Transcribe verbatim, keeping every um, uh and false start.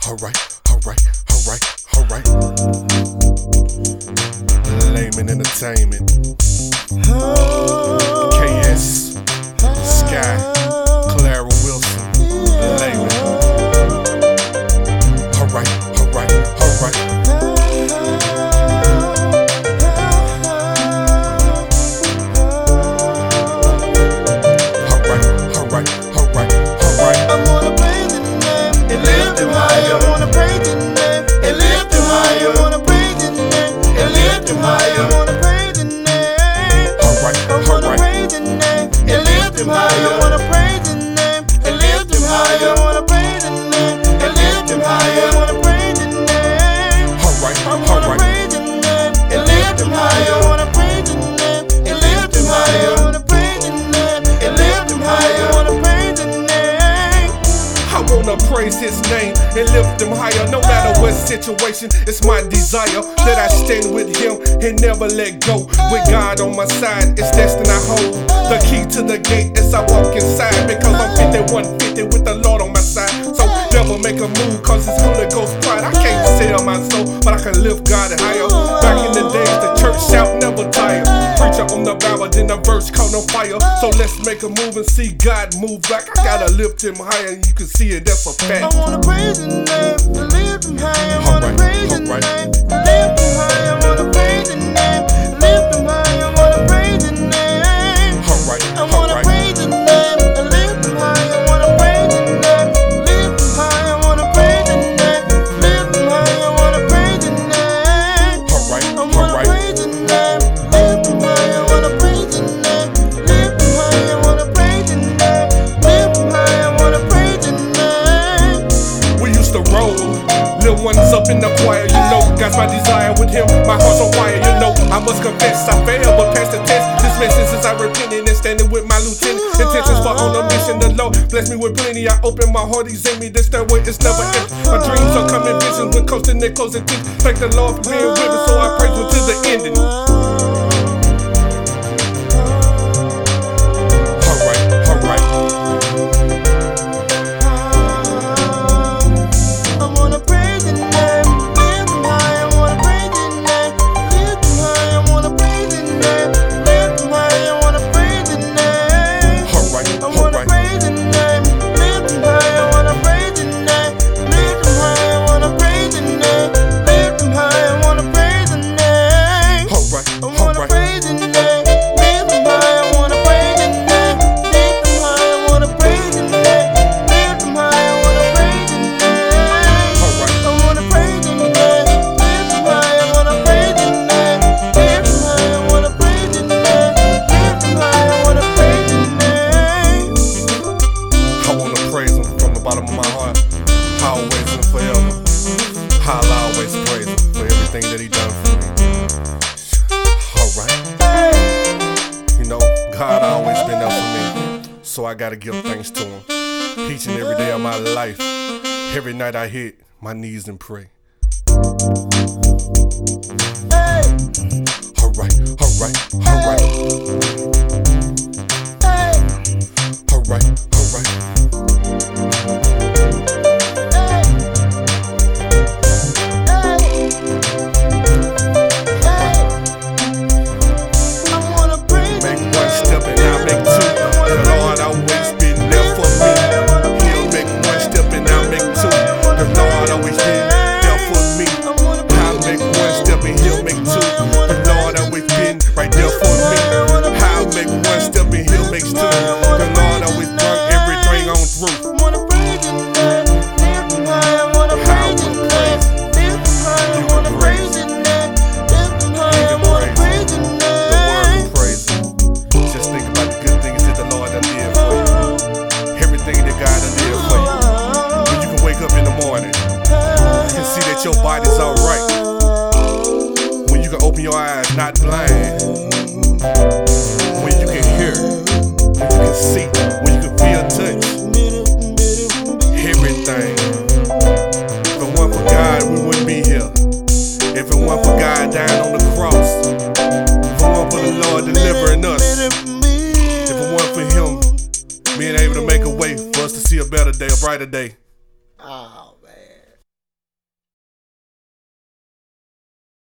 Alright, alright, alright, alright. Layman Entertainment. K S, Sky, Clara Wilson, Layman. Alright, alright, alright. I wanna praise His name and lift Him higher. I wanna praise His name and lift Him higher. I wanna praise His name. Alright, I wanna praise His name and lift Him higher. I wanna praise His name and lift Him higher. I wanna praise His name and lift Him higher. I wanna praise His name. I wanna praise His name and lift Him higher. No matter what situation, it's my desire that I stand with Him and never let go. With God on my side, it's destined I hold the key to the gate as I walk inside, because I'm fifty-one fifty with the Lord on my side. So never make a move, cause it's Holy Ghost pride. I can't sell my soul, but I can lift God higher. Back in the days, the church shout never tire. Preacher on the Bible, then the verse caught on fire. So let's make a move and see God move back. I gotta lift Him higher, and you can see it, that's a fact. I wanna praise His name and lift Him higher. I wanna praise His name and lift Him higher. I wanna praise His name and lift Him higher. I wanna praise His name. Alright, I wanna praise His name and lift Him higher. I wanna praise His name, lift Him higher. I wanna praise His name, lift Him higher. I wanna praise His name. Alright, I wanna alright. praise His name, lift Him higher. I wanna praise His name, lift Him higher. I wanna praise His name, lift Him higher. I wanna praise His name. We used to roll, little ones up in the choir, you know. God's my desire with Him, my heart's on fire, you know. I must confess I failed, but passed the test. This message is I repented and standing with my lieutenant. Intentions for on a mission, the Lord bless me with plenty. I open my heart, He's in me. This stairway is never empty. My dreams are coming visions when coasting and closing teeth. Thank the Lord for being with me, so I praise Him to the ending. Alright, alright. I wanna praise His name, lift Him high. I wanna praise His name, lift Him high. I wanna praise His name, lift Him high. I wanna praise His name. Alright, I wanna alright. praise His name, lift Him high. I wanna praise His name, lift Him high. I wanna praise His name, lift Him high. I wanna praise His name. Alright, I wanna alright. praise His name, lift Him high. I wanna praise His name, lift Him high. I wanna praise His name, lift Him high. I wanna praise His name. Alright. I wanna praise His name, lift Him high. I wanna praise His name, lift Him high. I wanna praise His name, lift Him high. I wanna praise His name. I wanna praise Him from the bottom of my heart, always and forever. I'll always praise Him for everything that He done for me. Alright. You know, God always been there for me, so I gotta give thanks to Him each and every day of my life. Every night I hit my knees and pray. Alright, alright, alright. Alright, alright. I wanna praise Make His one name. step and I'll make two. The Lord always been there for me. He'll make one step and I'll make two. The Lord always been there for me. I'll make one step and He'll make two. The Lord always been right there for me. I'll make one step and He'll make two. The Lord always brought everything on through. I wanna praise His name, lift Him high. I wanna praise His name, lift Him high. I wanna praise His name, lift Him high. I wanna praise His The word name. will praise Him. Just think about the good things that the Lord done did for you. Everything that God done did for you. When you can wake up in the morning and see that your body's alright. When you can open your eyes, not blind. When you can hear, when you can see, when you can feel touch. Everything. If it weren't for God, we wouldn't be here. If it weren't for God dying on the cross. If it weren't for the Lord delivering us. If it weren't for Him being able to make a way for us to see a better day, a brighter day. Oh.